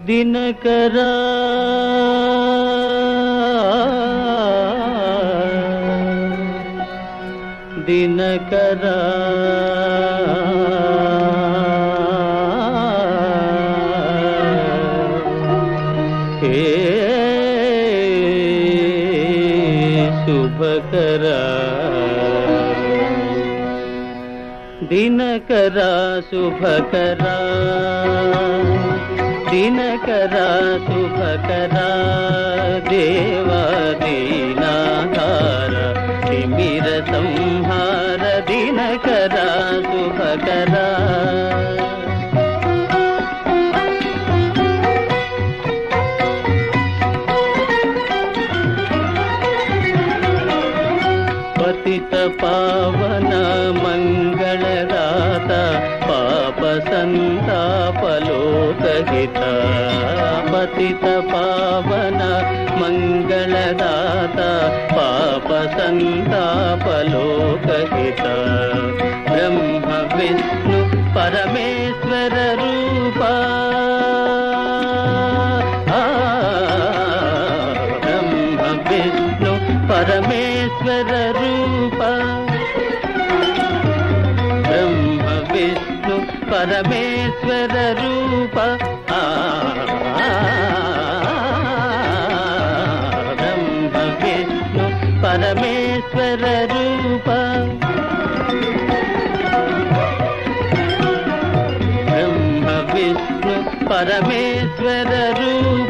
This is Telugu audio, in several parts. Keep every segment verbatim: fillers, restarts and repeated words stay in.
దినకరా దినకరా హే శుభకరా దినకరా శుభకరా దినకరా శుభకరా దేవాదీనాధార తిమిర సంహార దినకరా శుభకరా పతిత పావన మంగళదాత పాప సంతాపలోకహిత పతిత పావన మంగళదాత పాప సంతాపలోకహిత బ్రహ్మ విష్ణు పరమేశ్వర రూప బ్రహ్మ విష్ణు పరమేశ్వర రూప బ్రహ్మ విష్ణు పరమేశ్వర రూప బ్రహ్మ విష్ణు పరమేశ్వర రూప బ్రహ్మ విష్ణు పరమేశ్వర రూప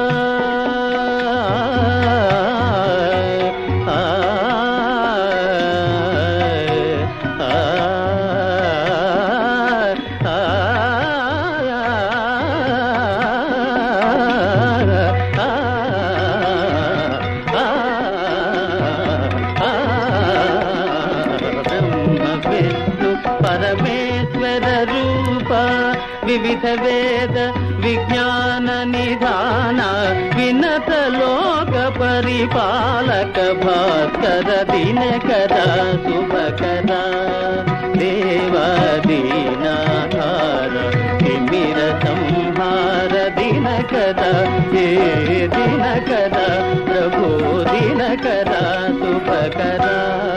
పరమేశ్వర రూప వివిధ వేద విజ్ఞాన నిధాన వినత లోక పరిపాలక భాస్కర దినకర శుభకర దేవాదీనాధార తిమిర సంహార దినకర ఏ దినకర ప్రభో దినకర శుభకర.